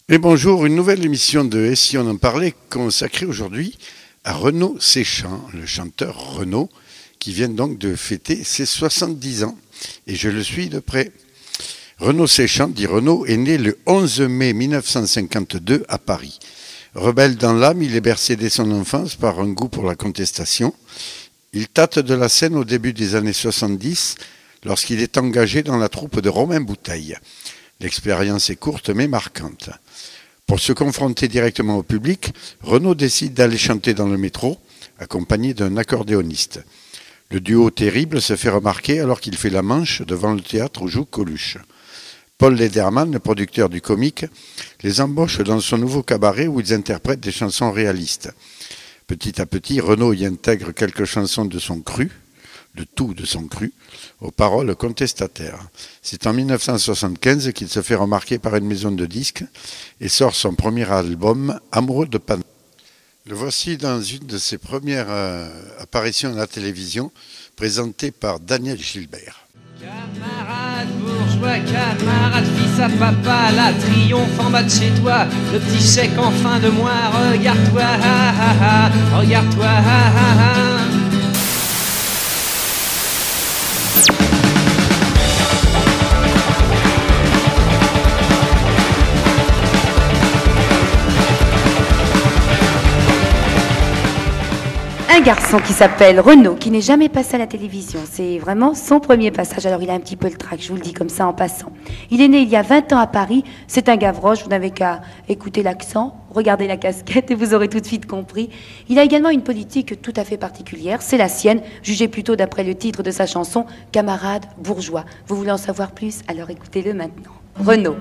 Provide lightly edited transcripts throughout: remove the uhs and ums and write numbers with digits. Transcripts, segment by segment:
Et bonjour, une nouvelle émission de Et si on en parlait consacrée aujourd'hui à Renaud Séchant, le chanteur Renaud, qui vient donc de fêter ses 70 ans. Et je le suis de près. Renaud Séchant, dit Renaud, est né le 11 mai 1952 à Paris. Rebelle dans l'âme, il est bercé dès son enfance par un goût pour la contestation. Il tâte de la scène au début des années 70, lorsqu'il est engagé dans la troupe de Romain Bouteille. L'expérience est courte mais marquante. Pour se confronter directement au public, Renaud décide d'aller chanter dans le métro, accompagné d'un accordéoniste. Le duo terrible se fait remarquer alors qu'il fait la manche devant le théâtre où joue Coluche. Paul Lederman, le producteur du comique, les embauche dans son nouveau cabaret où ils interprètent des chansons réalistes. Petit à petit, Renaud y intègre quelques chansons de son cru, le tout de son cru, aux paroles contestataires. C'est en 1975 qu'il se fait remarquer par une maison de disques et sort son premier album, Amoureux de Paname. Le voici dans une de ses premières apparitions à la télévision, présentée par Daniel Gilbert. Camarade bourgeois, camarade fils à papa, la triomphe en bas de chez toi, le petit chèque en fin de mois, regarde-toi, ha ha ha, regarde-toi, ha ha ha. Un garçon qui s'appelle Renaud, qui n'est jamais passé à la télévision. C'est vraiment son premier passage. Alors il a un petit peu le trac, je vous le dis comme ça en passant. Il est né il y a 20 ans à Paris. C'est un Gavroche, vous n'avez qu'à écouter l'accent, regarder la casquette et vous aurez tout de suite compris. Il a également une politique tout à fait particulière, c'est la sienne, jugée plutôt d'après le titre de sa chanson, Camarade bourgeois. Vous voulez en savoir plus? Alors écoutez-le maintenant. Renaud.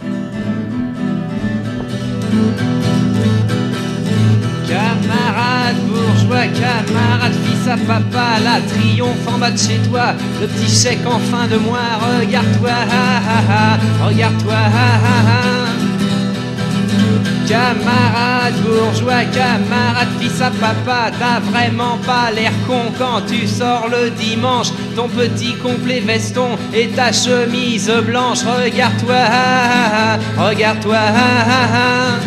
Camarade bourgeois, camarade fils à papa, la triomphe en bas de chez toi, le petit chèque en fin de mois, regarde-toi, ha ha ha, regarde-toi, ha ha ha. Camarade bourgeois, camarade fils à papa, t'as vraiment pas l'air con quand tu sors le dimanche, ton petit complet veston et ta chemise blanche, regarde-toi, ha ha ha, regarde-toi, ha ha ha.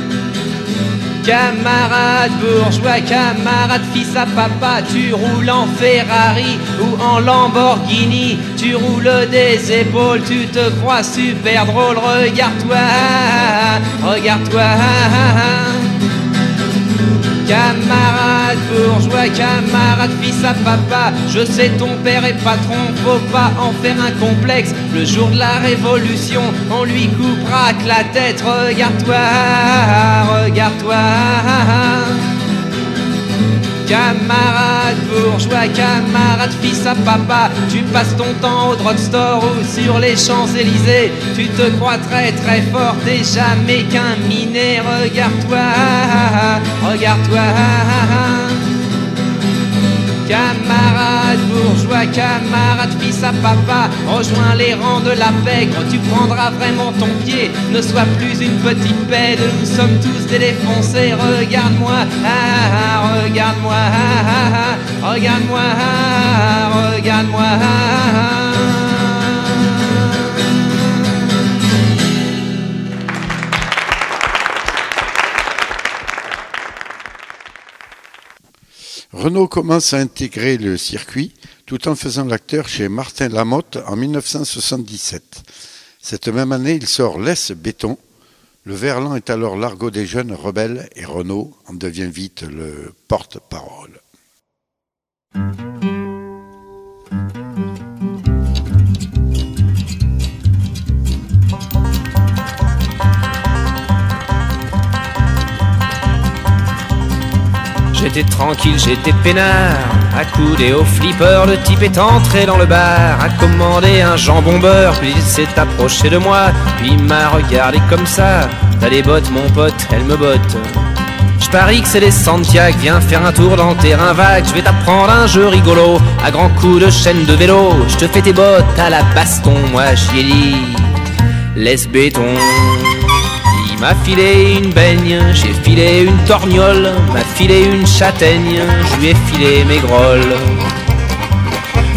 Camarade bourgeois, camarade fils à papa, tu roules en Ferrari ou en Lamborghini, tu roules des épaules, tu te crois super drôle, regarde-toi, regarde-toi. Camarade bourgeois, camarade fils à papa, je sais ton père est patron, faut pas en faire un complexe. Le jour de la révolution, on lui coupera que la tête, regarde-toi, regarde-toi. Camarade bourgeois, camarade fils à papa, tu passes ton temps au drugstore ou sur les Champs-Élysées, tu te crois très très fort, t'es jamais qu'un minet, regarde-toi, regarde-toi. Camarade bourgeois, camarade fils à papa, rejoins les rangs de la pègre, tu prendras vraiment ton pied, ne sois plus une petite pède, nous sommes tous des défoncés, regarde-moi, regarde-moi, regarde-moi, regarde-moi. Renaud commence à intégrer le circuit tout en faisant l'acteur chez Martin Lamotte en 1977. Cette même année, il sort Laisse Béton. Le Verlan est alors l'argot des jeunes rebelles et Renaud en devient vite le porte-parole. J'étais tranquille, j'étais peinard, accoudé au flipper, le type est entré dans le bar, a commandé un jambon beurre, puis il s'est approché de moi, puis il m'a regardé comme ça. T'as des bottes mon pote, elles me bottent. Je parie que c'est les Santiago, viens faire un tour dans le terrain vague, je vais t'apprendre un jeu rigolo, à grands coups de chaîne de vélo, je te fais tes bottes à la baston, moi j'y ai dit, laisse béton. Il m'a filé une baigne, j'ai filé une torgnole, m'a filé une châtaigne, je lui ai filé mes grolles.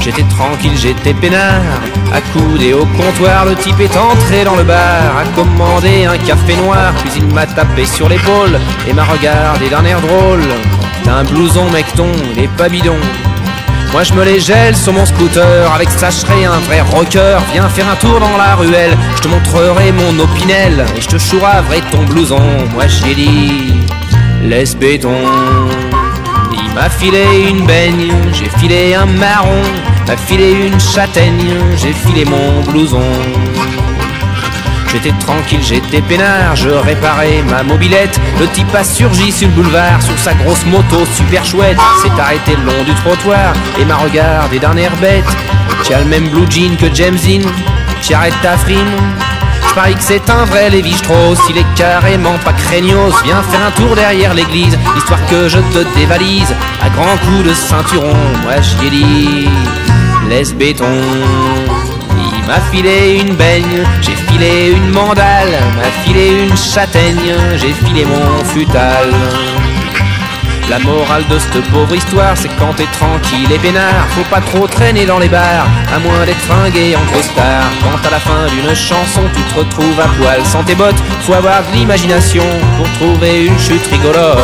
J'étais tranquille, j'étais peinard, accoudé au comptoir. Le type est entré dans le bar, a commandé un café noir. Puis il m'a tapé sur l'épaule et m'a regardé d'un air drôle. T'as un blouson mecton, il est pas bidon. Moi je me les gèle sur mon scooter, avec ça je serai un vrai rocker. Viens faire un tour dans la ruelle, je te montrerai mon opinel et je te chouraverai ton blouson. Moi j'ai dit, laisse béton. Il m'a filé une baigne, j'ai filé un marron, m'a filé une châtaigne, j'ai filé mon blouson. J'étais tranquille, j'étais peinard, je réparais ma mobilette. Le type a surgi sur le boulevard, sur sa grosse moto super chouette. S'est arrêté le long du trottoir et m'a regardé d'un air bête. Tu as le même blue jean que James Dean, tu arrêtes ta frime. Je parie que c'est un vrai Lévi-Strauss, il est carrément pas craignos. Viens faire un tour derrière l'église, histoire que je te dévalise à grands coups de ceinturon. Moi j'y ai dit, laisse béton. Il m'a filé une baigne, j'ai filé une mandale, m'a filé une châtaigne, j'ai filé mon futal. La morale de cette pauvre histoire, c'est quand t'es tranquille et peinard, faut pas trop traîner dans les bars, à moins d'être fringué en costard. Quand à la fin d'une chanson, tu te retrouves à poil sans tes bottes, faut avoir de l'imagination pour trouver une chute rigolote.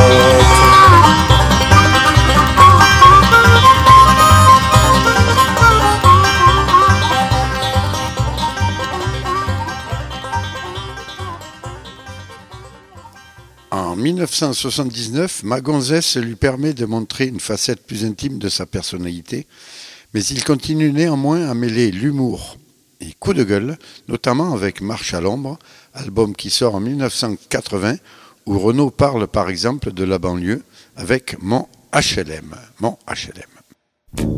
En 1979, Ma gonzesse lui permet de montrer une facette plus intime de sa personnalité, mais il continue néanmoins à mêler l'humour et coup de gueule, notamment avec Marche à l'ombre, album qui sort en 1980, où Renaud parle par exemple de la banlieue avec Mon HLM. Mon HLM.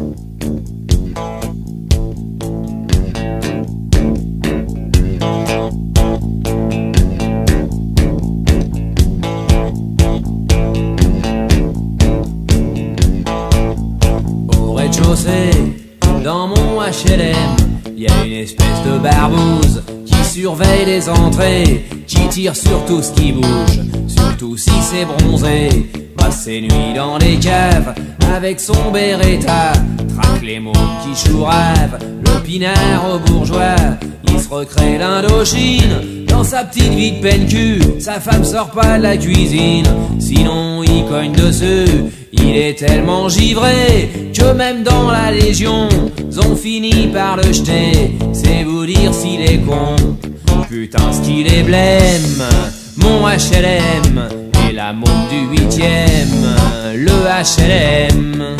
Dans mon HLM, y a une espèce de barbouze qui surveille les entrées, qui tire sur tout ce qui bouge, surtout si c'est bronzé. Passe ses nuits dans les caves avec son Beretta, traque les mômes qui chouravent, le pinard au bourgeois. Il se recrée l'Indochine dans sa petite vie de peine-cul. Sa femme sort pas de la cuisine, sinon il cogne dessus. Il est tellement givré que même dans la Légion, ils ont fini par le jeter. C'est vous dire s'il est con, putain ce qu'il est blême. Mon HLM est la môme du 8e, le HLM.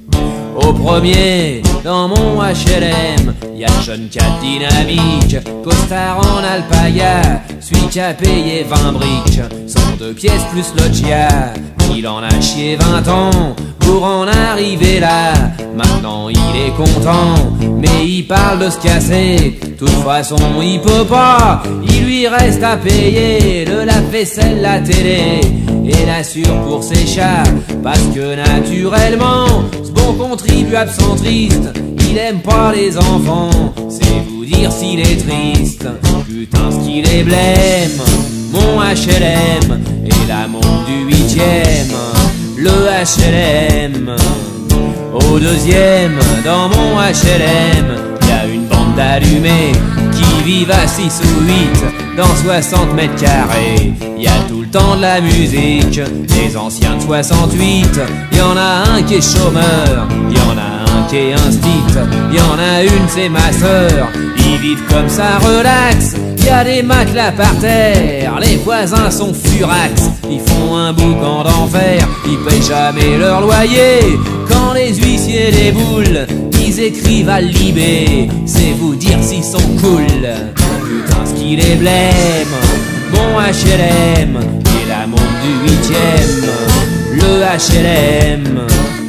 Au premier, dans mon HLM, y'a le jeune cat dynamique, costard en alpaga, celui qui a payé 20 briques, son 2 pièces plus loggia. Il en a chié 20 ans pour en arriver là. Maintenant il est content, mais il parle de se casser. De toute façon il peut pas, il lui reste à payer le lave-vaisselle, la télé et l'assure pour ses chats. Parce que naturellement, ce bon contribuable centriste, il aime pas les enfants. C'est vous dire s'il est triste, putain ce qu'il est blême. Mon HLM est la môme du 8e, le HLM. Au deuxième, dans mon HLM, y'a une bande d'allumés qui vivent à 6 ou 8 dans 60 mètres carrés. Y'a tout le temps de la musique, des anciens de 68. Y'en a un qui est chômeur, y'en a un qui est instit, y'en a une c'est ma sœur. Ils vivent comme ça relax, y'a des matelas par terre, les voisins sont furax. Ils font un boucan d'enfer, ils payent jamais leur loyer. Quand les huissiers déboulent, ils écrivent à Libé. C'est vous dire s'ils sont cool, putain ce qu'il est blême. Mon HLM est la môme du 8e, le HLM.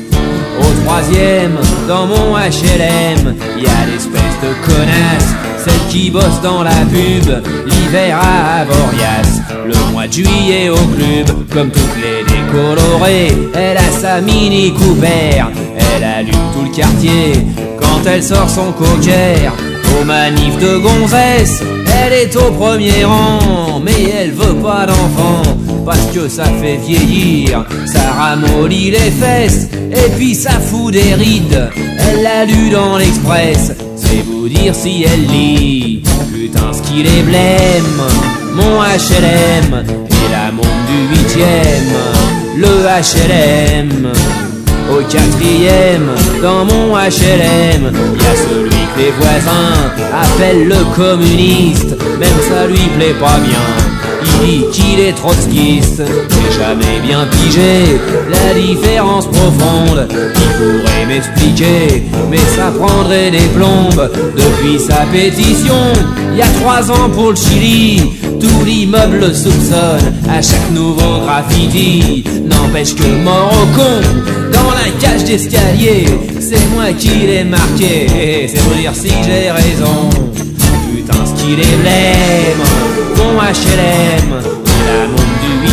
Au troisième, dans mon HLM, y'a l'espèce de connasse, celle qui bosse dans la pub, l'hiver à Avoriaz, le mois de juillet au club, comme toutes les décolorées. Elle a sa Mini Cooper, elle allume tout le quartier quand elle sort son cocker. Aux manifs de gonzesse, elle est au premier rang, mais elle veut pas d'enfant. parce que ça fait vieillir, ça ramollit les fesses, et puis ça fout des rides. Elle l'a lu dans l'Express, c'est vous dire si elle lit. Putain ce qu'il est blême, mon HLM, et la montre du 8e, le HLM. Au 4e, dans mon HLM, y'a celui que les voisins appellent le communiste. Même ça lui plaît pas bien, il dit qu'il est trotskiste. J'ai jamais bien pigé la différence profonde qui pourrait m'expliquer, mais ça prendrait des plombes. Depuis sa pétition, il y a 3 ans pour le Chili, tout l'immeuble le soupçonne à chaque nouveau graffiti. N'empêche que mort au con, dans la cage d'escalier, c'est moi qui l'ai marqué, c'est pour dire si j'ai raison. Putain ce qu'il est blême, mon HLM, la montre du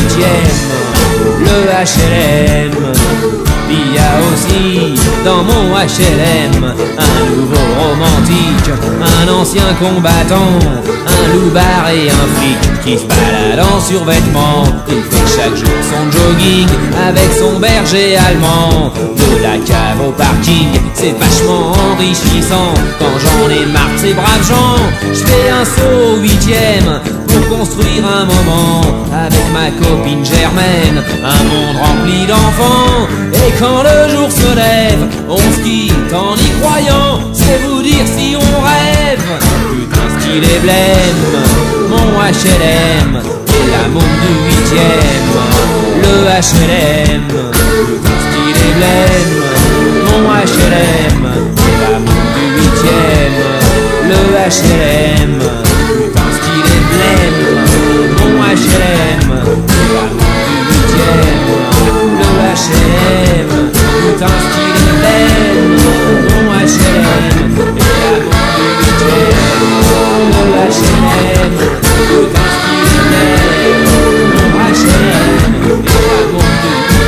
8e, le HLM. Il y a aussi dans mon HLM un nouveau romantique, un ancien combattant, un loupard et un flic qui se balade en survêtement. Il fait chaque jour son jogging avec son berger allemand. De la cave au parking, c'est vachement enrichissant. Quand j'en ai marre de ces braves gens, je fais un saut au 8e pour construire un moment avec ma copine Germaine, un monde rempli d'enfants. Et quand le jour se lève, on se quitte en y croyant, c'est vous dire si on rêve. Putain ce qu'il est blême, mon HLM, et la montre du 8e, le HLM. Putain ce qu'il est blême, mon HLM, et la montre du 8e, le HLM. Putain ce qu'il est blême, mon HLM, et la montre du 8e, le HLM. Putain ce qu'il est blême, mon HLM, et la montre du 8e, le HLM. Putain ce qu'il est blême, mon HLM, et la montre du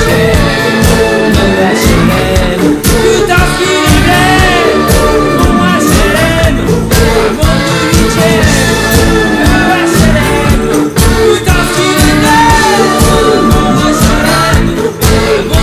8e, le HLM. Putain ce qu'il est blême, mon HLM, et la montre du 8e, le HLM. Putain ce qu'il est blême, mon HLM, et la montre du 8e.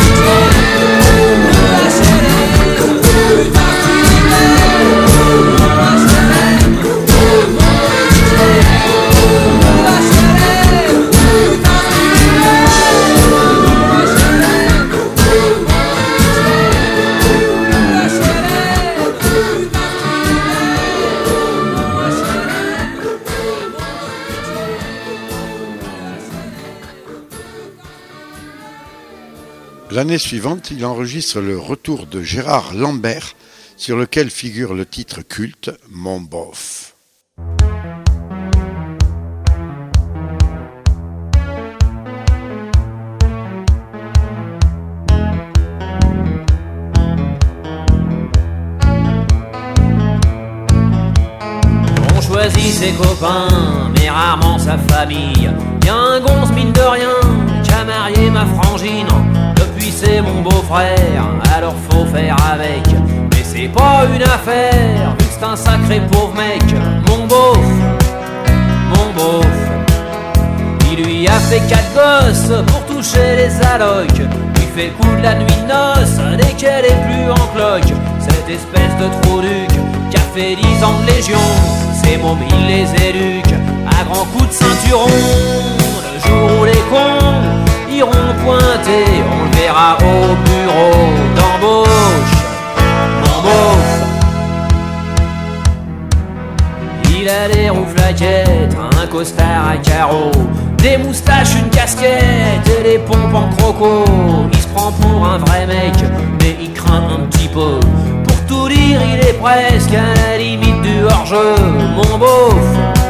L'année suivante, il enregistre le retour de Gérard Lambert, sur lequel figure le titre culte « Mon bof ». On choisit ses copains, mais rarement sa famille. Y'a un gonze mine de rien qui a marié ma frangine. Depuis c'est mon beau-frère, alors faut faire avec. Mais c'est pas une affaire, vu que c'est un sacré pauvre mec. Mon beauf, il lui a fait 4 gosses pour toucher les allocs. Lui fait coudre la nuit de noces dès qu'elle est plus en cloque. Cette espèce de trou-duc qui a fait 10 ans de légion, ces mômes il les éduque à grands coups de ceinturon. Le jour où les cons iront pointer, on le verra au bureau d'embauche. Mon beauf, il a des rouflaquettes, un costard à carreaux, des moustaches, une casquette et des pompes en croco. Il se prend pour un vrai mec, mais il craint un petit peu. Pour tout dire, il est presque à la limite du hors-jeu. Mon beauf,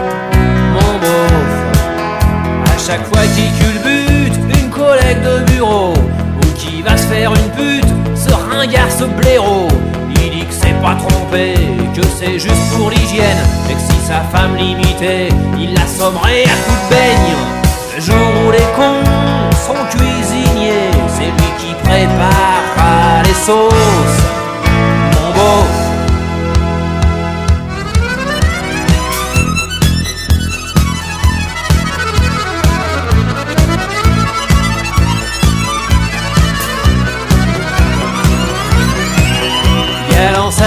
à chaque fois qu'il culbute une collègue de bureau, ou qui va se faire une pute, ce ringard, ce blaireau, il dit que c'est pas trompé, que c'est juste pour l'hygiène, mais que si sa femme l'imitait, il l'assommerait à coups de beigne. Le jour où les cons sont cuisiniers, c'est lui qui prépare les sauces. Mon beauf,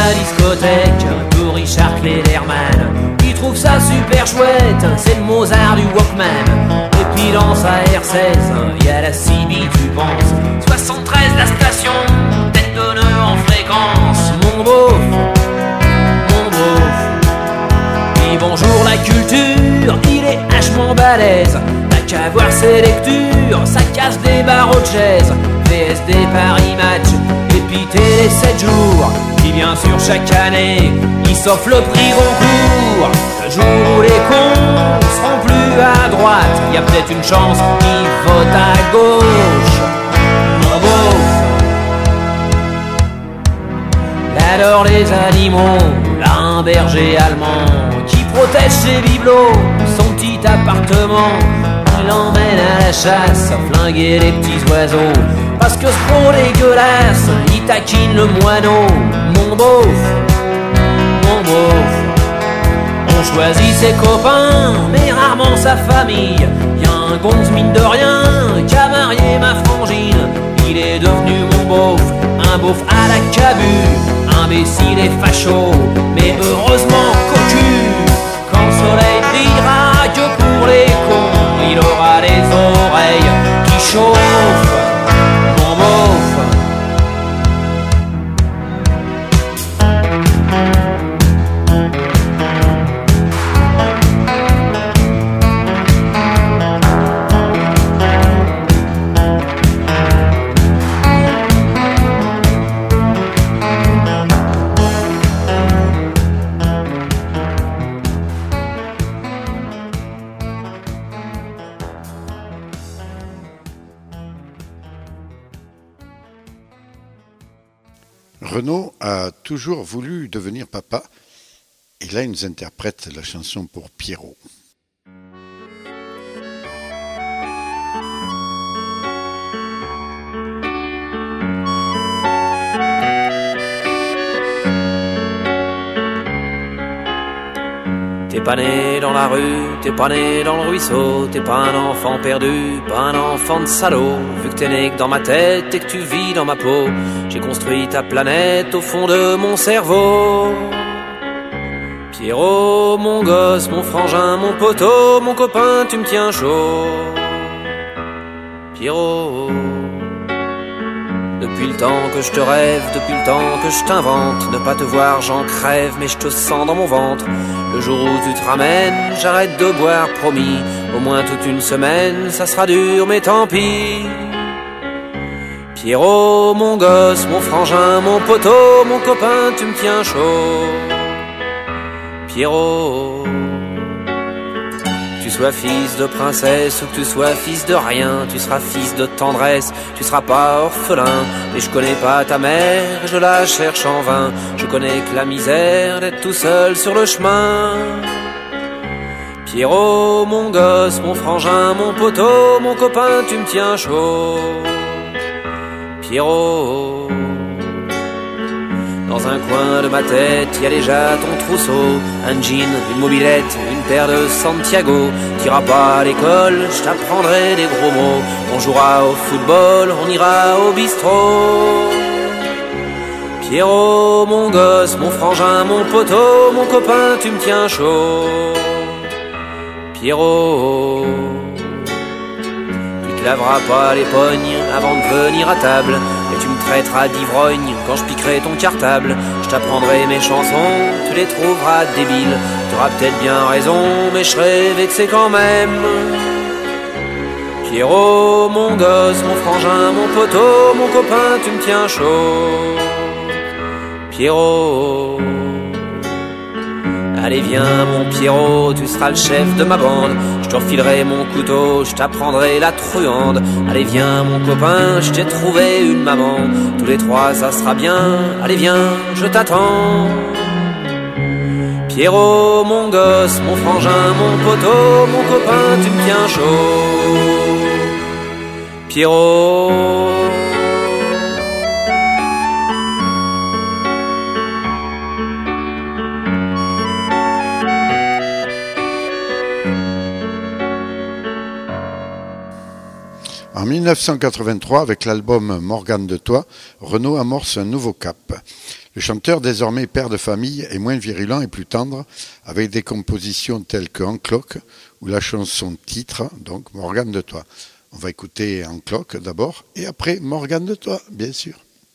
la discothèque pour Richard Klederman. Il trouve ça super chouette, c'est le Mozart du Walkman. Et puis dans sa R16, y a la CB, tu penses. 73 la station, tête de nœud en fréquence. Mon beauf, mon beauf. Puis bonjour la culture, il est hachement balèze. T'as qu'à voir ses lectures, ça casse des barreaux de chaise. VSD Paris Match, et puis Télé 7 jours. Puis bien sûr chaque année, il s'offre le prix Goncourt. Le jour où les cons seront plus à droite, y a peut-être une chance qu'ils votent à gauche. Mon beauf, il adore les animaux, là un berger allemand qui protège ses bibelots, son petit appartement. Il l'emmène à la chasse, flinguer les petits oiseaux. Parce que ce gros dégueulasse, il taquine le moineau. Mon beauf, mon beauf. On choisit ses copains, mais rarement sa famille. Y'a un gonze mine de rien, qui a marié ma frangine. Il est devenu mon beauf, un beauf à la cabu. Imbécile et facho, mais heureusement cocu. Quand le soleil brillera que pour les cons, il aura les oreilles qui chauffent. Mon beauf. Renaud a toujours voulu devenir papa et là il nous interprète la chanson pour Pierrot. T'es pas né dans la rue, t'es pas né dans le ruisseau, t'es pas un enfant perdu, pas un enfant de salaud. Vu que t'es né que dans ma tête et que tu vis dans ma peau, j'ai construit ta planète au fond de mon cerveau. Pierrot, mon gosse, mon frangin, mon poteau, mon copain, tu me tiens chaud. Pierrot. Depuis le temps que je te rêve, depuis le temps que je t'invente, ne pas te voir j'en crève, mais je te sens dans mon ventre. Le jour où tu te ramènes, j'arrête de boire, promis. Au moins toute une semaine, ça sera dur, mais tant pis. Pierrot, mon gosse, mon frangin, mon poteau, mon copain, tu me tiens chaud. Pierrot. Que tu sois fils de princesse ou que tu sois fils de rien, tu seras fils de tendresse, tu seras pas orphelin. Et je connais pas ta mère, je la cherche en vain. Je connais que la misère d'être tout seul sur le chemin. Pierrot, mon gosse, mon frangin, mon poteau, mon copain, tu me tiens chaud. Pierrot. Dans un coin de ma tête, y a déjà ton trousseau, un jean, une mobilette, une paire de Santiago. T'iras pas à l'école, je t'apprendrai des gros mots. On jouera au football, on ira au bistrot. Pierrot, mon gosse, mon frangin, mon poteau, mon copain, tu me tiens chaud. Pierrot. Tu te laveras pas les pognes avant de venir à table. Tu me traiteras d'ivrogne quand je piquerai ton cartable. Je t'apprendrai mes chansons, tu les trouveras débiles. T'auras peut-être bien raison, mais je serai vexé quand même. Pierrot, mon gosse, mon frangin, mon poteau, mon copain, tu me tiens chaud. Pierrot. Allez viens mon Pierrot, tu seras le chef de ma bande. Je te refilerai mon couteau, je t'apprendrai la truande. Allez viens mon copain, je t'ai trouvé une maman. Tous les trois ça sera bien, allez viens, je t'attends. Pierrot, mon gosse, mon frangin, mon poteau, mon copain, tu me tiens chaud. Pierrot. En 1983, avec l'album Morgane de Toi, Renaud amorce un nouveau cap. Le chanteur, désormais père de famille, est moins virulent et plus tendre, avec des compositions telles que En cloque ou la chanson titre, donc Morgane de Toi. On va écouter En cloque d'abord et après Morgane de Toi, bien sûr.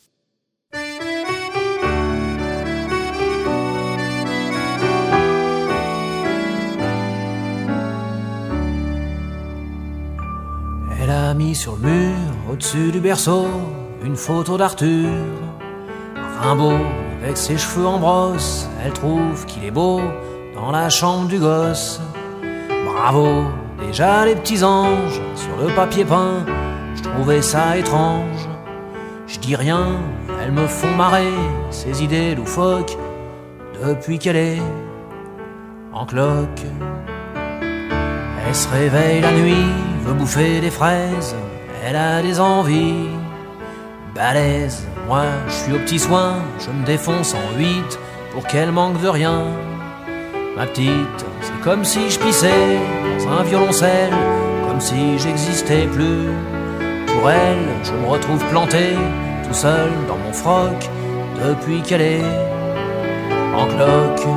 Elle a mis sur le mur, au-dessus du berceau, une photo d'Arthur. Rimbaud, avec ses cheveux en brosse, elle trouve qu'il est beau dans la chambre du gosse. Bravo, déjà les petits anges, sur le papier peint, je trouvais ça étrange. Je dis rien, elles me font marrer, ces idées loufoques, depuis qu'elle est en cloque. Elle se réveille la nuit, veut bouffer des fraises, elle a des envies balèzes. Moi, je suis aux petits soins, je me défonce en 8 pour qu'elle manque de rien. Ma petite, c'est comme si je pissais dans un violoncelle, comme si j'existais plus. Pour elle, je me retrouve planté, tout seul dans mon froc, depuis qu'elle est en cloque.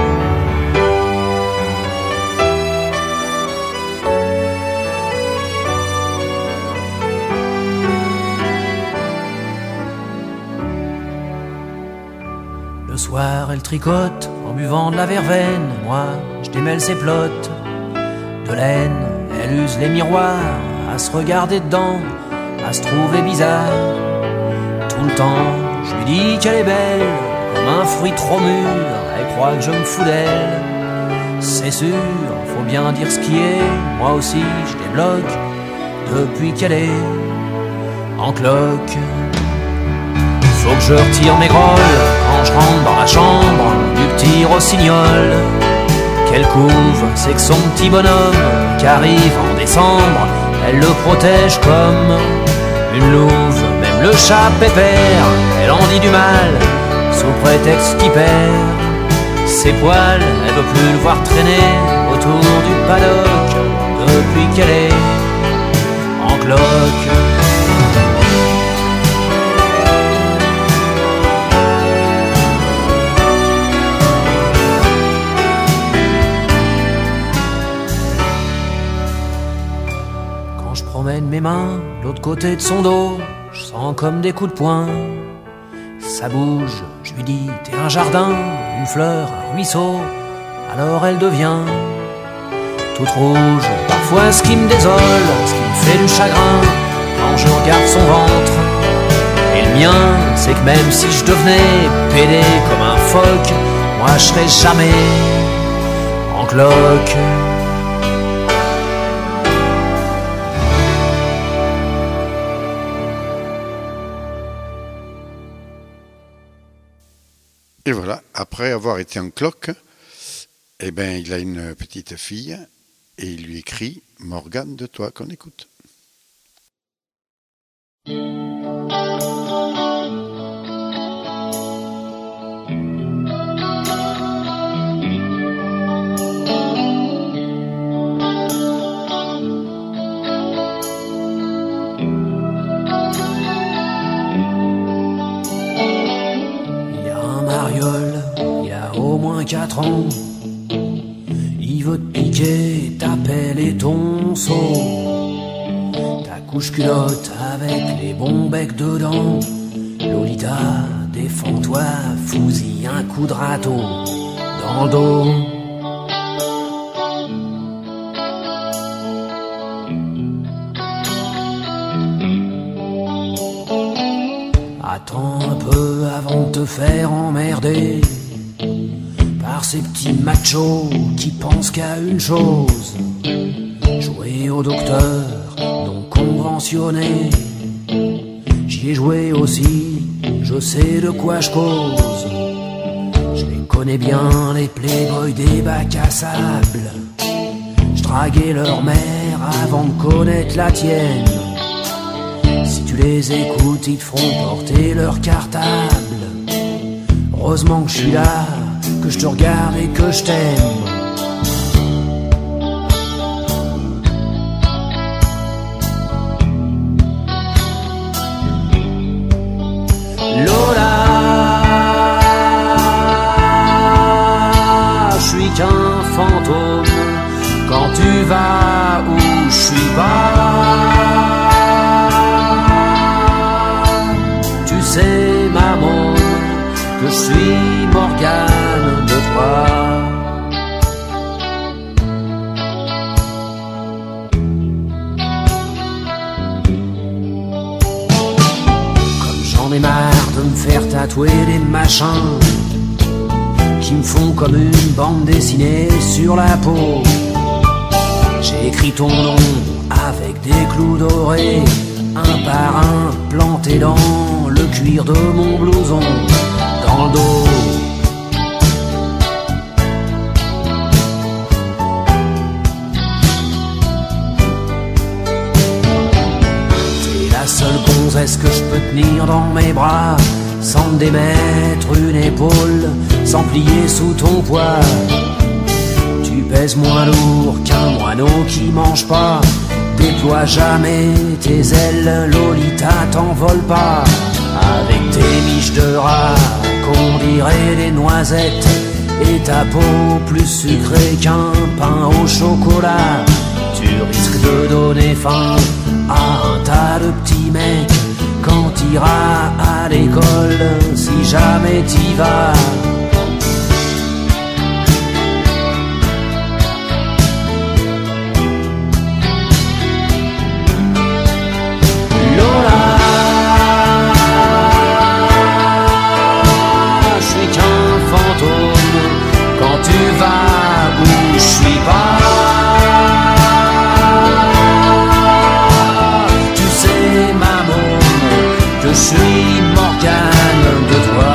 Le soir, elle tricote en buvant de la verveine. Moi, je démêle ses plottes de laine. Elle use les miroirs à se regarder dedans, à se trouver bizarre. Tout le temps, je lui dis qu'elle est belle, comme un fruit trop mûr. Elle croit que je me fous d'elle. C'est sûr, faut bien dire ce qui est. Moi aussi, je débloque depuis qu'elle est en cloque. Faut que je retire mes grolles quand je rentre dans la chambre du petit rossignol. Quelle couve, c'est que son petit bonhomme qui arrive en décembre, elle le protège comme une louve. Même le chat pépère, elle en dit du mal sous prétexte qu'il perd ses poils. Elle veut plus le voir traîner autour du paddock depuis qu'elle est en cloque. Promène mes mains de l'autre côté de son dos, je sens comme des coups de poing. Ça bouge, je lui dis t'es un jardin, une fleur, un ruisseau. Alors elle devient toute rouge. Parfois ce qui me désole, ce qui me fait du chagrin, quand je regarde son ventre et le mien, c'est que même si je devenais pédé comme un phoque, moi je serais jamais en cloque. Et voilà, après avoir été en cloque, eh ben, il a une petite fille et il lui écrit Morgane de Toi, qu'on écoute. Il y a au moins 4 ans, il veut te piquer ta pelle et ton seau, ta couche culotte avec les bons becs dedans. Lolita, défends-toi, fous-y un coup de râteau dans le dos. Attends un peu avant de te faire emmerder par ces petits machos qui pensent qu'à une chose, jouer au docteur non conventionné. J'y ai joué aussi, je sais de quoi je cause. Je les connais bien, les playboys des bacs à sable. Je draguais leur mère avant de connaître la tienne. Si tu les écoutes, ils te feront porter leur cartable. Heureusement que je suis là, que je te regarde et que je t'aime. tu vas où je suis pas. Tu sais, maman, que je suis Morgane de toi. Comme j'en ai marre de me faire tatouer des machins qui me font comme une bande dessinée sur la peau. J'ai écrit ton nom avec des clous dorés, un par un planté dans le cuir de mon blouson, dans le dos. T'es la seule gonzesse que je peux tenir dans mes bras, sans me démettre une épaule, sans plier sous ton poids. Tu pèses moins lourd qu'un moineau qui mange pas. Déploie jamais tes ailes, Lolita, t'envole pas. Avec tes miches de rat qu'on dirait des noisettes, et ta peau plus sucrée qu'un pain au chocolat, tu risques de donner faim à un tas de petits mecs quand t'iras à l'école, si jamais t'y vas. Je suis Morgane de toi.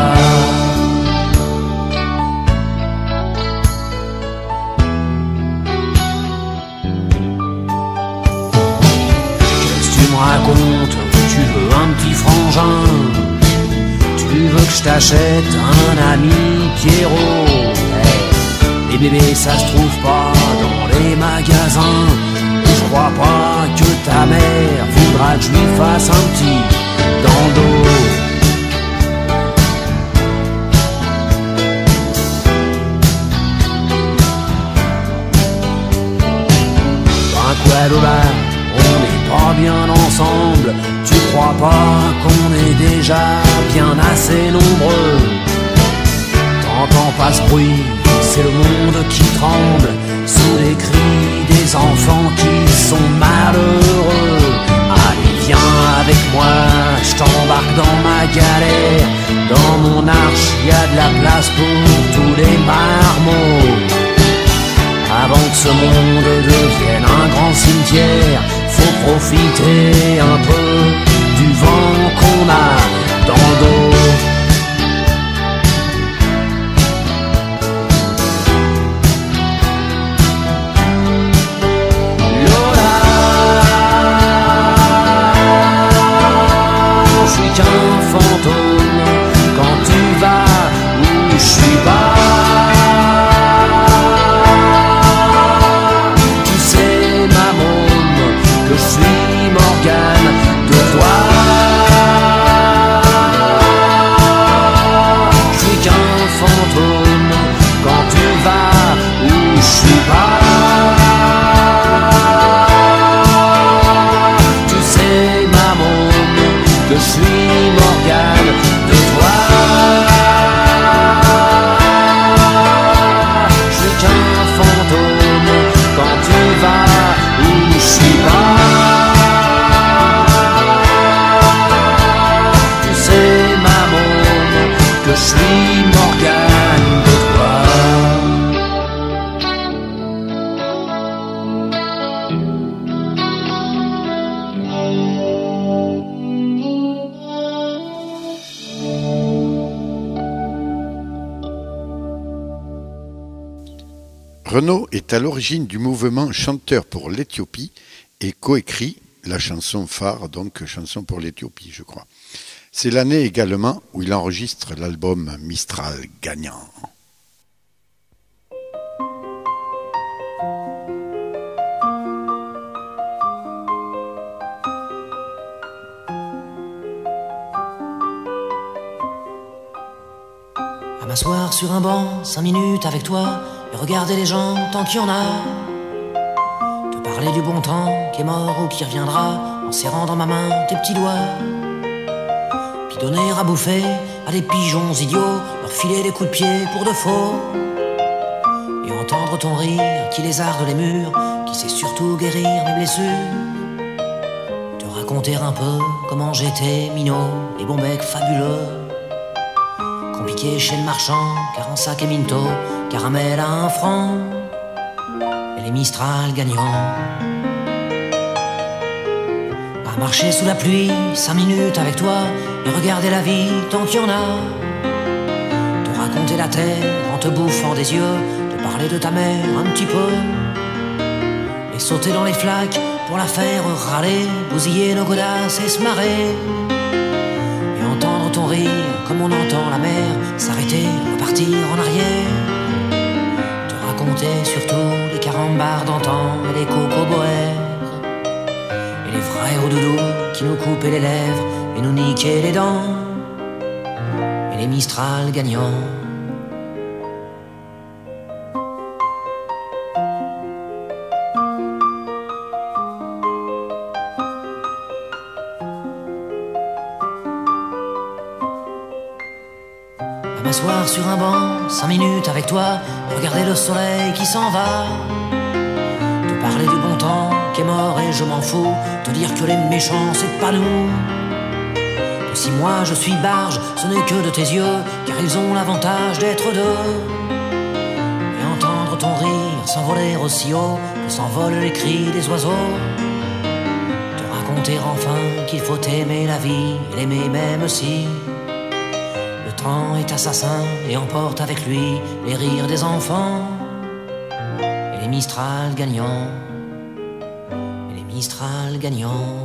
Qu'est-ce que tu me racontes? Tu veux un petit frangin? Tu veux que je t'achète un ami Pierrot? Hey, les bébés ça se trouve pas dans les magasins. Et je crois pas que ta mère voudra que je lui fasse un petit dans le dos. Ben quoi Lola, on n'est pas bien ensemble. Tu crois pas qu'on est déjà bien assez nombreux? T'entends pas ce bruit, c'est le monde qui tremble sous les cris des enfants qui sont malheureux. Allez viens avec moi, je t'embarque dans ma galère. Dans mon arche, y a de la place pour tous les marmots. Avant que ce monde devienne un grand cimetière, faut profiter un peu du vent qu'on a dans le dos. Renaud est à l'origine du mouvement Chanteurs pour l'Éthiopie et coécrit la chanson phare, donc chanson pour l'Éthiopie, je crois. C'est l'année également où il enregistre l'album Mistral gagnant. À m'asseoir sur un banc, 5 minutes avec toi, et regarder les gens tant qu'il y en a. parler du bon temps qui est mort ou qui reviendra, en serrant dans ma main tes petits doigts. Puis donner à bouffer à des pigeons idiots, leur filer des coups de pied pour de faux. Et entendre ton rire qui lézarde les murs, qui sait surtout guérir mes blessures. Te raconter un peu comment j'étais minot et bon bec fabuleux. Compliqué chez le marchand, car en sac et minto, caramel à 1 franc. Et les Mistral gagnants. À marcher sous la pluie 5 minutes avec toi et regarder la vie tant qu'il y en a. Te raconter la terre en te bouffant des yeux, te parler de ta mère un petit peu. Et sauter dans les flaques pour la faire râler, bousiller nos godasses et se marrer. Et entendre ton rire comme on entend la mer s'arrêter, repartir en arrière. Te raconter surtout les carambars d'antan et les cocoboères. Et les vrais hauts doudous qui nous coupaient les lèvres et nous niquaient les dents. Et les Mistral gagnants. À m'asseoir sur un banc 5 minutes avec toi, regarder le soleil qui s'en va. Te parler du bon temps qui est mort et je m'en fous, te dire que les méchants c'est pas nous. Que si moi je suis barge, ce n'est que de tes yeux, car ils ont l'avantage d'être deux. Et entendre ton rire s'envoler aussi haut que s'envolent les cris des oiseaux. Te raconter enfin qu'il faut aimer la vie et l'aimer même si le temps est assassin et emporte avec lui les rires des enfants. Et les Mistral gagnants. Mistral gagnant.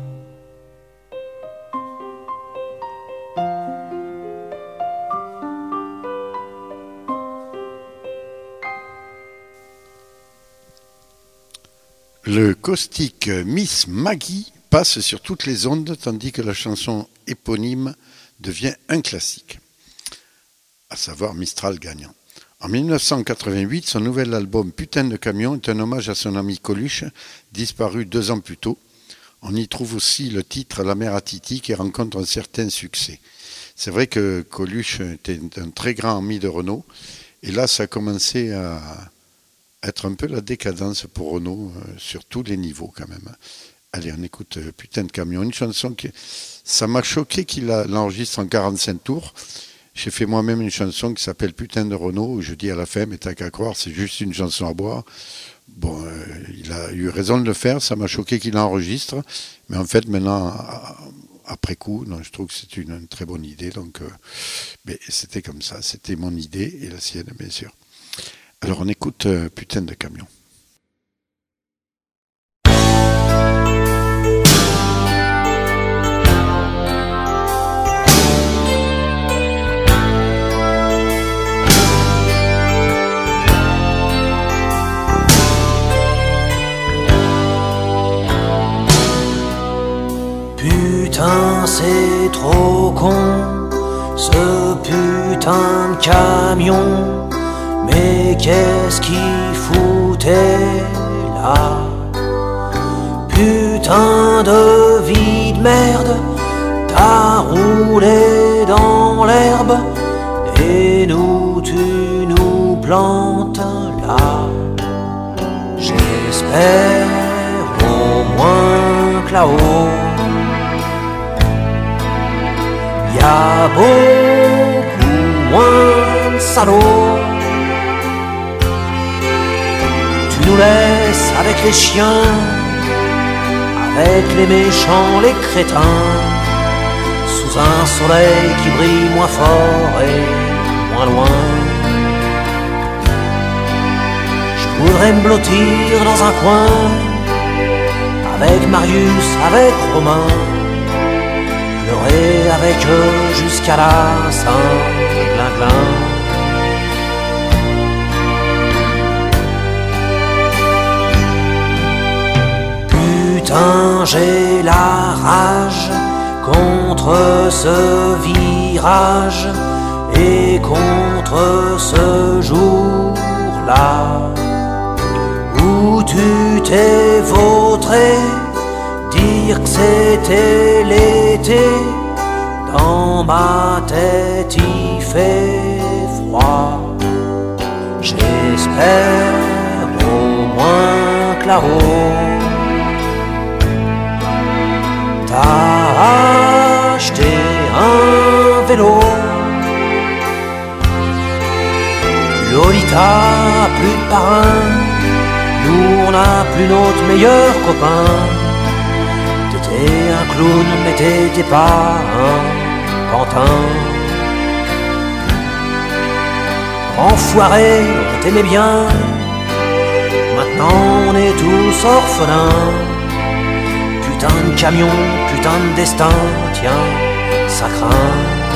Le caustique Miss Maggie passe sur toutes les ondes tandis que la chanson éponyme devient un classique, à savoir Mistral gagnant. En 1988, son nouvel album Putain de camion est un hommage à son ami Coluche, disparu 2 ans plus tôt. On y trouve aussi le titre La mère à Titi qui rencontre un certain succès. C'est vrai que Coluche était un très grand ami de Renaud, et là ça a commencé à être un peu la décadence pour Renaud sur tous les niveaux quand même. Allez, on écoute Putain de camion, une chanson qui... Ça m'a choqué qu'il l'enregistre en 45 tours. J'ai fait moi-même une chanson qui s'appelle Putain de Renaud, où je dis à la fin, mais t'as qu'à croire, c'est juste une chanson à boire. Bon, il a eu raison de le faire, ça m'a choqué qu'il l'enregistre, mais en fait, maintenant, après coup, non, je trouve que c'est une très bonne idée, donc mais c'était comme ça, c'était mon idée et la sienne, bien sûr. Alors, on écoute Putain de camion. Putain, c'est trop con, ce putain de camion. Mais qu'est-ce qu'il foutait là? Putain de vie de merde, t'as roulé dans l'herbe et nous tu nous plantes là. J'espère au moins que là-haut y a beaucoup moins de salauds. Tu nous laisses avec les chiens, avec les méchants, les crétins, sous un soleil qui brille moins fort et moins loin. Je voudrais me blottir dans un coin, avec Marius, avec Romain, pleurer avec eux jusqu'à la Saint-Glinglin. Putain, j'ai la rage contre ce virage et contre ce jour-là où où tu t'es vautré, dire que c'était l'été. Dans ma tête il fait froid. J'espère au moins que là-haut t'as acheté un vélo. Lolita, plus de parrain, nous on n'a plus notre meilleur copain. T'étais un clown mais t'étais pas un pantin. Enfoiré, on t'aimait bien, maintenant on est tous orphelins. Putain de camion, putain de destin, tiens, ça craint.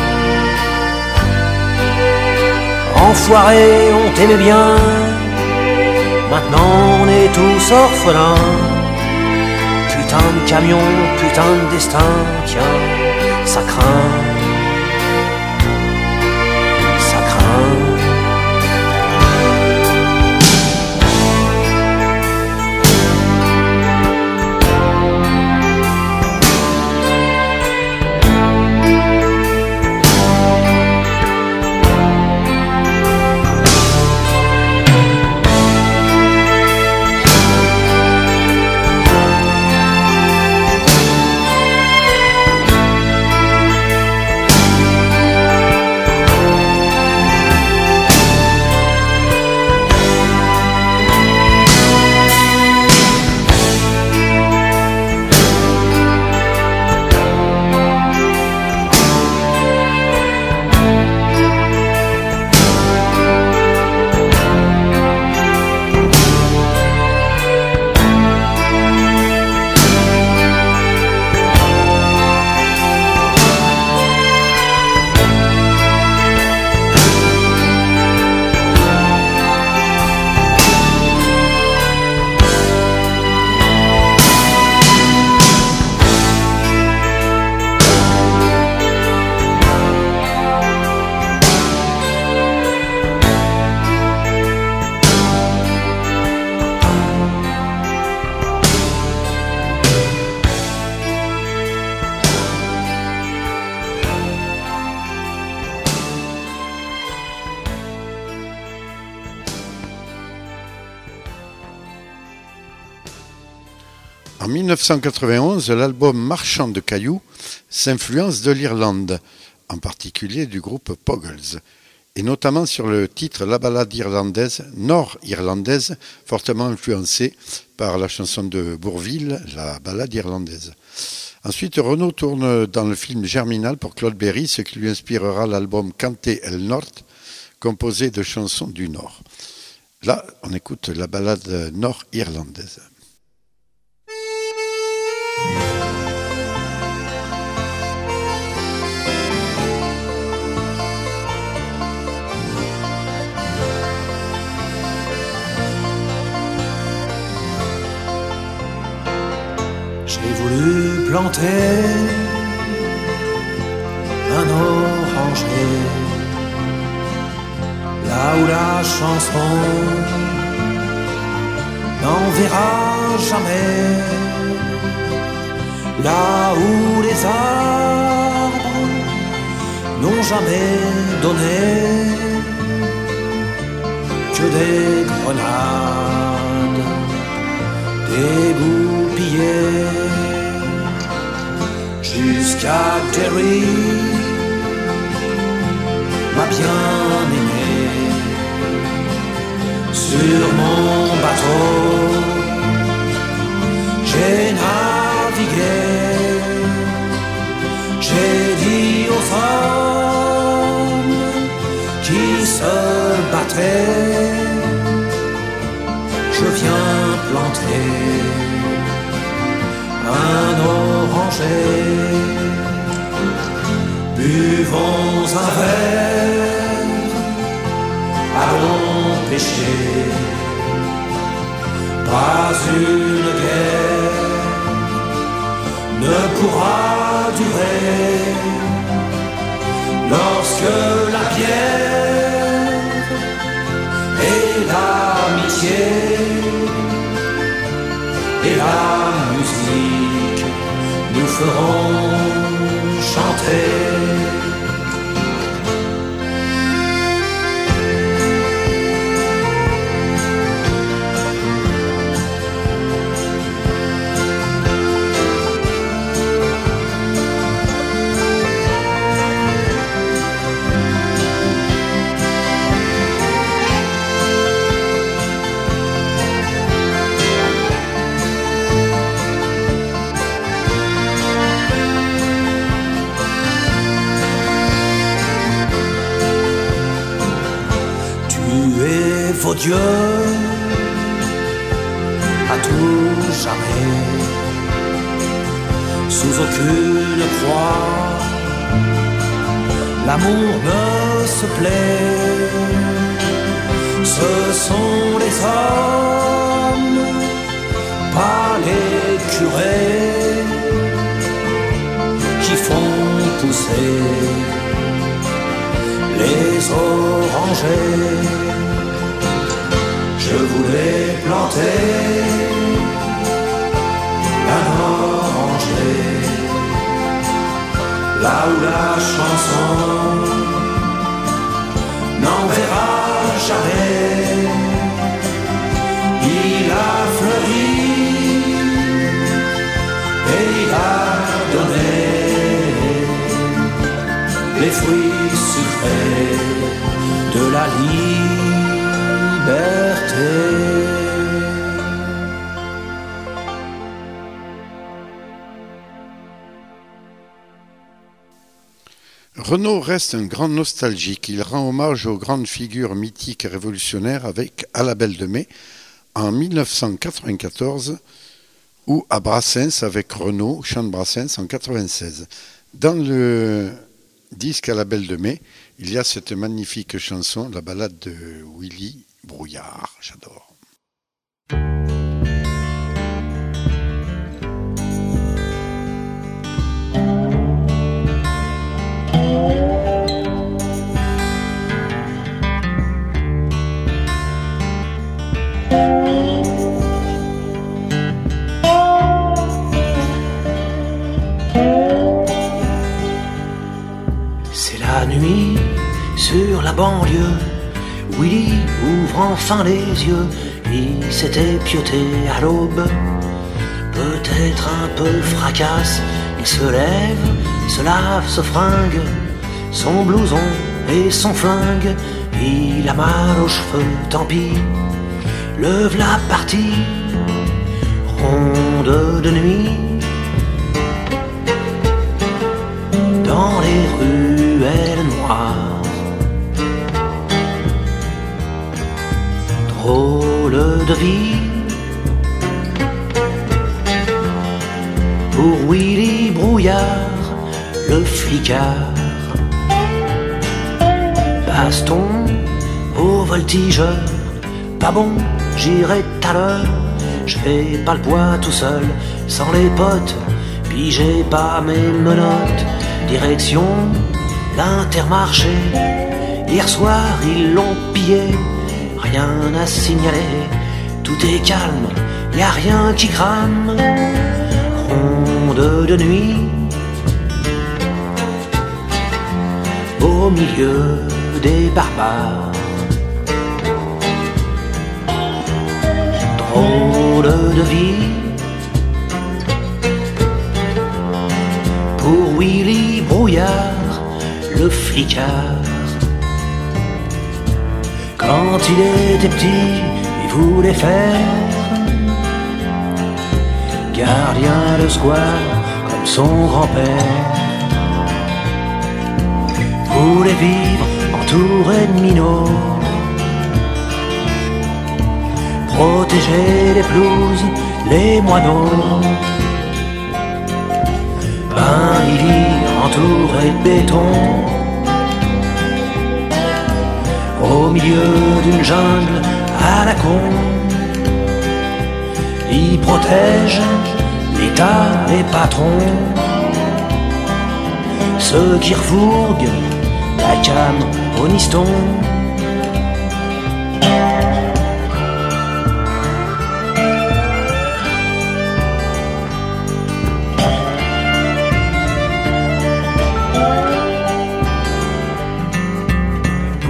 Enfoiré, on t'aimait bien, maintenant on est tous orphelins. Putain de camion, putain de destin, tiens, ça craint. Ça craint. En 1991, l'album Marchand de cailloux s'influence de l'Irlande, en particulier du groupe Poggles, et notamment sur le titre La Ballade irlandaise, nord-irlandaise, fortement influencée par la chanson de Bourvil, La Ballade irlandaise. Ensuite, Renaud tourne dans le film Germinal pour Claude Berry, ce qui lui inspirera l'album Canté El Nord, composé de chansons du Nord. Là, on écoute la ballade nord-irlandaise. J'ai voulu planter un oranger là où la chanson n'enverra jamais, là où les arbres n'ont jamais donné que des grenades dégoupillées, jusqu'à Derry, ma bien-aimée. Sur mon bateau, j'ai navigué, j'ai dit aux hommes qui se battaient, je viens planter un oranger. Buvons un verre, allons pêcher. Pas une guerre ne pourra durer lorsque la bière et l'amitié feront chanter. Vos dieux à tout jamais, sous aucune croix, l'amour ne se plaît. Ce sont les hommes, pas les curés, qui font pousser les orangers. Je voulais planter un oranger, là où la chanson n'enverra jamais. Il a fleuri et il a donné les fruits sucrés de la liberté. Renaud reste un grand nostalgique. Il rend hommage aux grandes figures mythiques et révolutionnaires avec À la Belle de Mai en 1994 ou à Brassens avec Renaud, chant de Brassens en 1996. Dans le disque À la Belle de Mai, il y a cette magnifique chanson, la ballade de Willy Brouillard. J'adore. C'est la nuit sur la banlieue. Willy ouvre enfin les yeux. Il s'était piauté à l'aube, peut-être un peu fracasse. Il se lève, se lave, se fringue, son blouson et son flingue. Il a mal aux cheveux, tant pis, le v'là parti. Ronde de nuit, dans les ruelles noires, drôle de vie pour Willy Brouillard, le flicard. Baston au voltigeur, pas bon, j'irai tout à l'heure. Je fais pas le poids tout seul, sans les potes, puis j'ai pas mes menottes. Direction l'Intermarché, hier soir ils l'ont pillé. Rien à signaler, tout est calme, y a rien qui crame. Ronde de nuit, au milieu des barbares. Drôle de vie pour Willy Brouillard, le flicard. Quand il était petit, il voulait faire gardien de square comme son grand-père. Voulait vivre entouré de minots, protéger les pelouses, les moineaux. Ben il y entouré de béton, au milieu d'une jungle à la con. Il protège l'État, les patrons, ceux qui refourguent la canne au niston.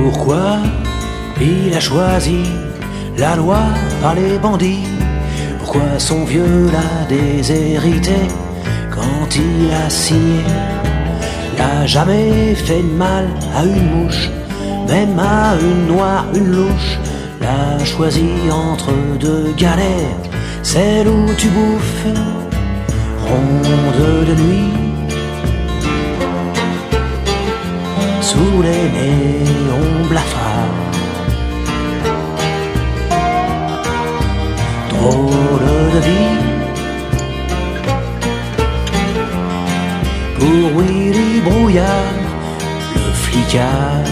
Pourquoi il a choisi la loi par les bandits? Pourquoi son vieux l'a déshérité quand il a signé? N'a jamais fait de mal à une mouche, même à une noire, une louche. L'a choisi entre deux galères, celle où tu bouffes, ronde de nuit, sous les néons blafards. Drôle de vie pour Willy Brouillard, le flicard.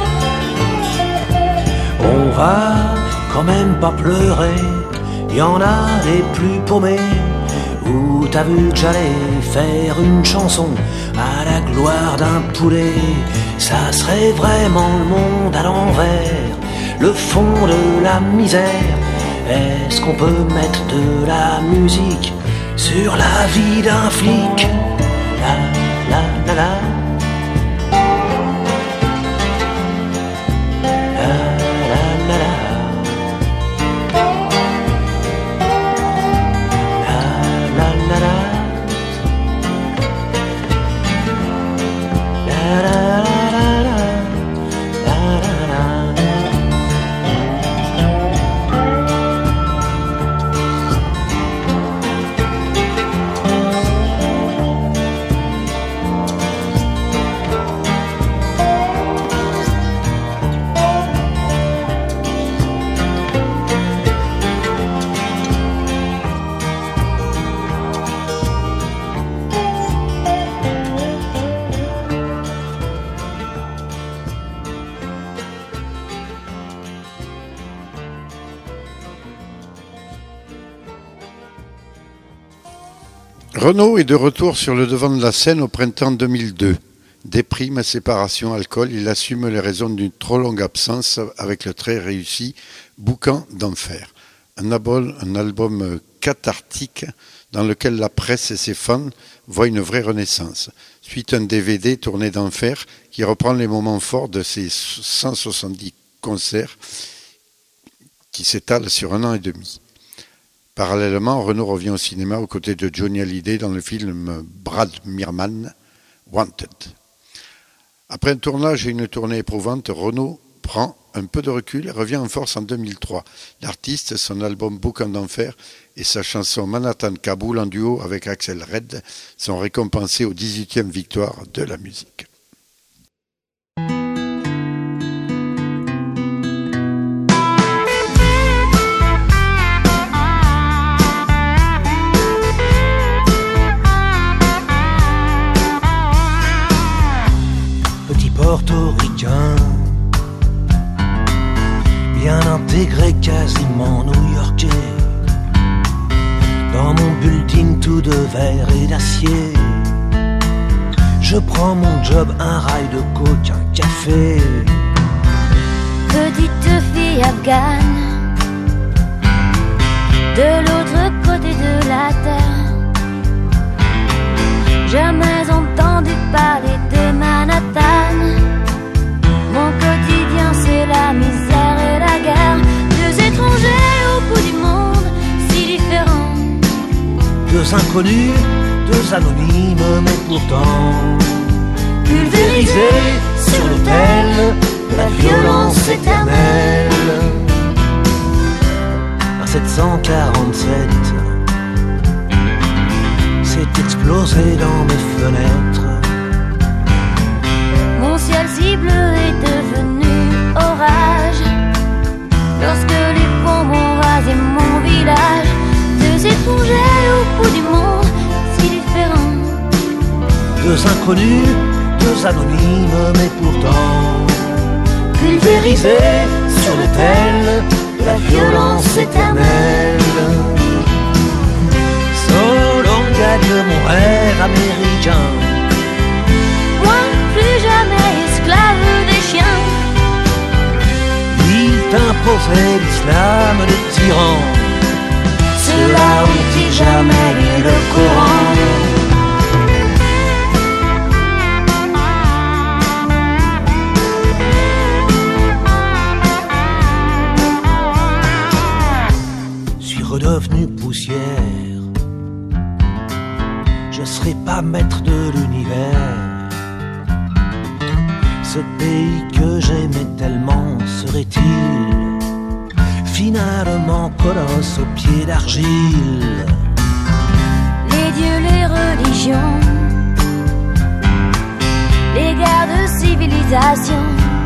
On va quand même pas pleurer, y en a les plus paumés. Où t'as vu que j'allais faire une chanson à la gloire d'un poulet? Ça serait vraiment le monde à l'envers, le fond de la misère. Est-ce qu'on peut mettre de la musique sur la vie d'un flic? La la la la. Renaud est de retour sur le devant de la scène au printemps 2002. Déprime, séparation, alcool, il assume les raisons d'une trop longue absence avec le très réussi Boucan d'Enfer. Un album cathartique dans lequel la presse et ses fans voient une vraie renaissance. Suite un DVD tourné d'Enfer qui reprend les moments forts de ses 170 concerts qui s'étalent sur 1 an et demi. Parallèlement, Renaud revient au cinéma aux côtés de Johnny Hallyday dans le film Brad Meerman, Wanted. Après un tournage et une tournée éprouvante, Renaud prend un peu de recul et revient en force en 2003. L'artiste, son album Boucan d'Enfer et sa chanson Manhattan Kaboul en duo avec Axel Red sont récompensés aux 18e victoire de la musique. Portoricain, bien intégré, quasiment new-yorkais. Dans mon building tout de verre et d'acier, je prends mon job, un rail de coke, un café. Petite fille afghane, de l'autre côté de la terre, jamais entendu parler de Manhattan. Mon quotidien c'est la misère et la guerre. Deux étrangers au bout du monde, si différents. Deux inconnus, deux anonymes, mais pourtant pulvérisés sur l'autel de la violence éternelle. Un 747 s'est explosé dans mes fenêtres. Mon ciel si bleu est devenu orage lorsque les bombes ont rasé mon village. Deux étrangers au bout du monde, si différents. Deux inconnus, deux anonymes, mais pourtant pulvérisés sur l'autel de la violence éternelle. Solon gagne mon rêve américain. Moi, plus jamais esclave des chiens. Il t'imposait l'islam de tyran. Ceux-là ont-ils jamais lu le Coran? pas maître de l'univers. Ce pays que j'aimais tellement serait-il finalement colosse aux pieds d'argile? Les dieux, les religions, les guerres de civilisation,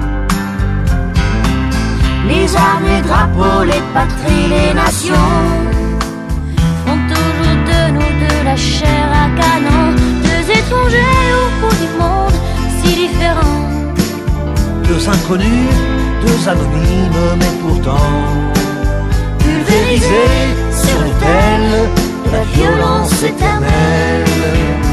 les armes, les drapeaux, les patries, les nations font toujours de nous de la chair à canon, deux étrangers au bout du monde si différents. Deux inconnus, deux anonymes, mais pourtant pulvérisés sur l'autel de la violence éternelle.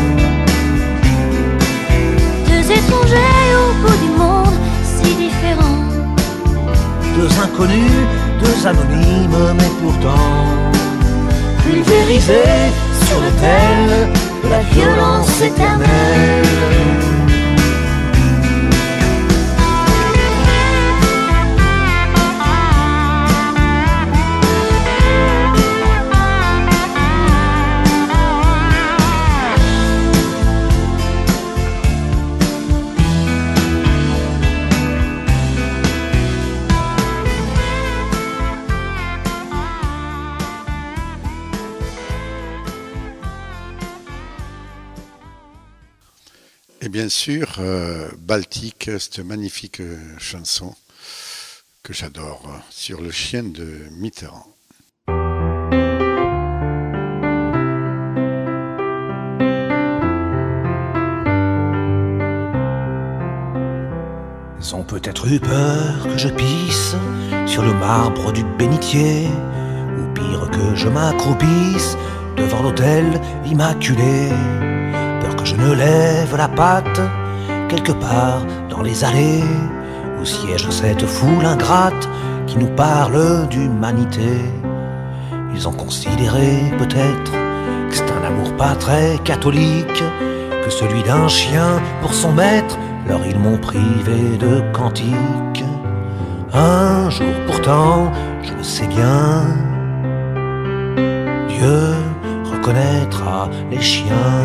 Deux étrangers au bout du monde si différents. Deux inconnus, deux anonymes, mais pourtant pulvérisés sur l'autel de la violence éternelle. Et bien sûr, Baltique, cette magnifique chanson que j'adore, sur le chien de Mitterrand. Ils ont peut-être eu peur que je pisse sur le marbre du bénitier, ou pire que je m'accroupisse devant l'autel immaculé. Peur que je ne lève la patte quelque part dans les allées où siège cette foule ingrate qui nous parle d'humanité. Ils ont considéré peut-être que c'est un amour pas très catholique que celui d'un chien pour son maître. Alors ils m'ont privé de cantiques. Un jour pourtant, je le sais bien, Dieu reconnaîtra les chiens.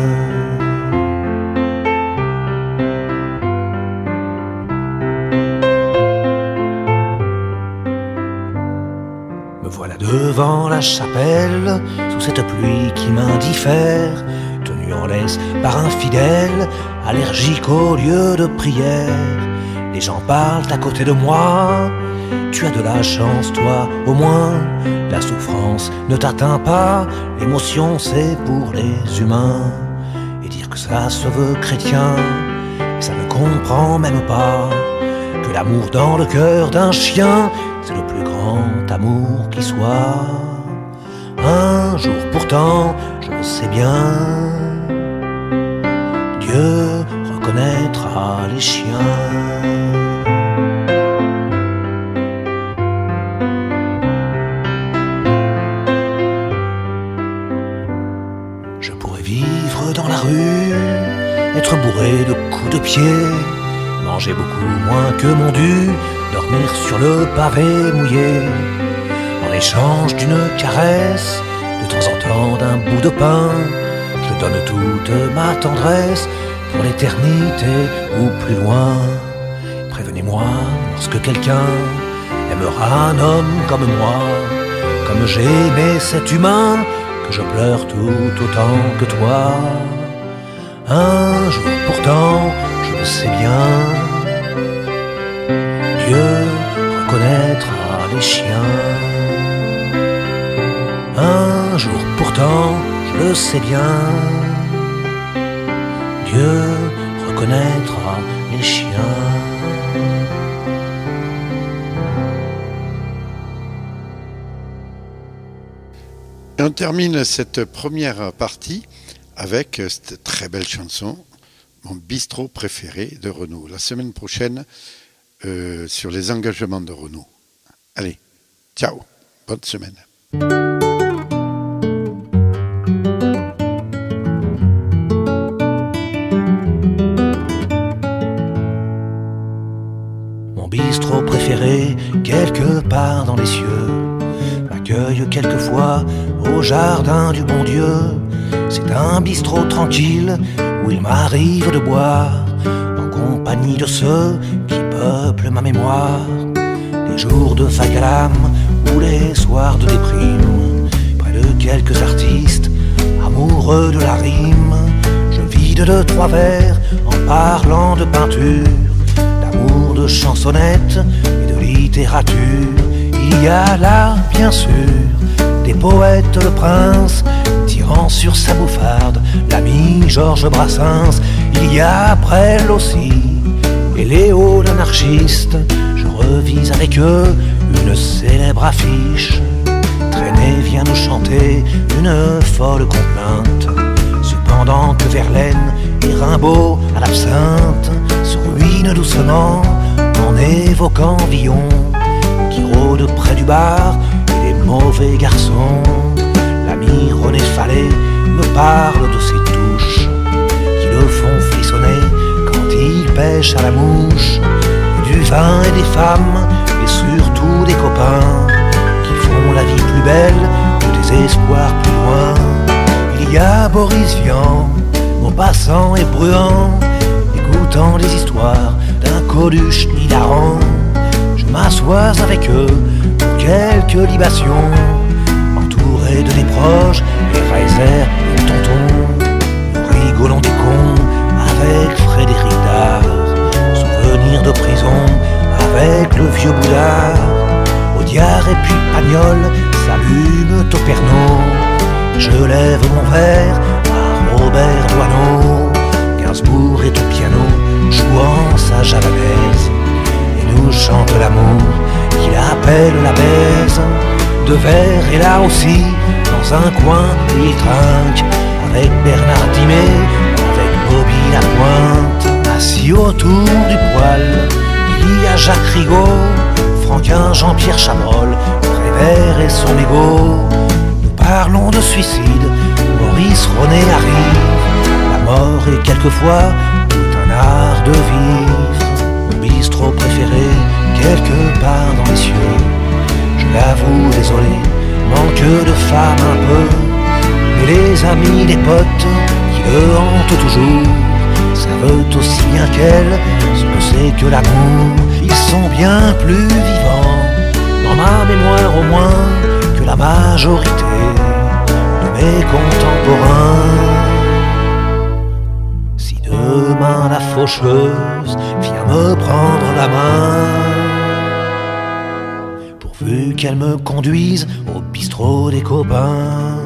Me voilà devant la chapelle, sous cette pluie qui m'indiffère, tenu en laisse par un fidèle, allergique au lieu de prière. Les gens parlent à côté de moi, tu as de la chance toi, au moins. La souffrance ne t'atteint pas, l'émotion c'est pour les humains. Et dire que ça se veut chrétien, et ça ne comprend même pas que l'amour dans le cœur d'un chien, c'est le plus grand amour qui soit. Un jour pourtant, je le sais bien, Dieu reconnaîtra les chiens. Je pourrais vivre dans la rue, être bourré de coups de pied, manger beaucoup moins que mon dû, dormir sur le pavé mouillé, en échange d'une caresse, de temps en temps d'un bout de pain. Je donne toute ma tendresse pour l'éternité ou plus loin. Prévenez-moi lorsque quelqu'un aimera un homme comme moi, comme j'ai aimé cet humain, que je pleure tout autant que toi. Un jour pourtant, je le sais bien, Dieu reconnaîtra les chiens. Un jour pourtant, je le sais bien, Dieu reconnaîtra les chiens. Et on termine cette première partie avec cette très belle chanson, mon bistrot préféré de Renaud. La semaine prochaine, sur les engagements de Renaud. Allez, ciao, bonne semaine. Mon bistrot préféré, quelque part dans les cieux, m'accueille quelquefois au jardin du bon Dieu. C'est un bistrot tranquille où il m'arrive de boire en compagnie de ceux qui peuplent ma mémoire. Les jours de vague à l'âme ou les soirs de déprime, près de quelques artistes amoureux de la rime, je vide de 3 vers en parlant de peinture, d'amour, de chansonnettes et de littérature. Il y a là, bien sûr, des poètes, le prince tirant sur sa bouffarde l'ami Georges Brassens. Il y a Brel aussi et Léo l'anarchiste. Je revise avec eux une célèbre affiche. Traîner vient nous chanter une folle complainte, cependant que Verlaine et Rimbaud à l'absinthe se ruinent doucement en évoquant Villon qui rôde près du bar et les mauvais garçons. L'ami René Fallet me parle de ses touches qui le font frissonner quand il pêche à la mouche, du vin et des femmes et surtout des copains qui font la vie plus belle, le désespoir plus loin. Il y a Boris Vian, Maupassant et Bruand, écoutant les histoires d'un Coluche hilarant. Je m'assois avec eux pour quelques libations, entouré de mes proches, les Reiser et le tonton. Nous rigolons des cons avec Frédéric Dard, souvenirs de prison avec le vieux Boudard. Audiard et puis Pagnol s'allument au Pernod. Je lève mon verre à Robert Doisneau. Gainsbourg est au piano, jouant sa javanaise, et nous chante l'amour qu'il appelle la baise. De verre est là aussi, dans un coin où il trinque, avec Bernard Dimet, avec Bobby Lapointe. Assis autour du poêle, il y a Jacques Rigaud, Franquin, Jean-Pierre Chabrol, Prévert et son égo. Nous parlons de suicide, Maurice Ronet arrive. La mort est quelquefois tout un art de vivre. Mon bistrot préféré, quelque part dans les cieux. Je l'avoue, désolé, manque de femme un peu. Mais les amis, les potes qui le hantent toujours savent aussi bien qu'elle ce que c'est que l'amour. Ils sont bien plus vivants, dans ma mémoire au moins, que la majorité de mes contemporains. Si demain la faucheuse vient me prendre la main, pourvu qu'elle me conduise au bistrot des copains,